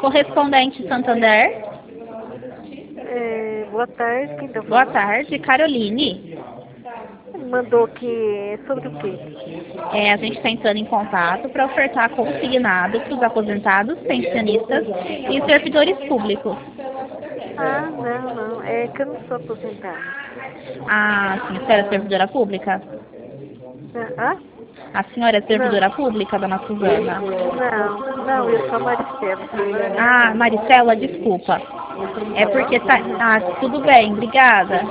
Correspondente Santander. Boa tarde, quem tá falando? Boa tarde, Caroline. Mandou que sobre o quê? A gente está entrando em contato para ofertar consignado para os aposentados, pensionistas e servidores públicos. Ah, não. É que eu não sou aposentada. Ah, sim, a senhora é servidora pública? Ah? A senhora é servidora pública, dona Suzana? Não, eu sou a Maricela. Ah, Maricela, desculpa. É porque tá... Ah, tudo bem, obrigada.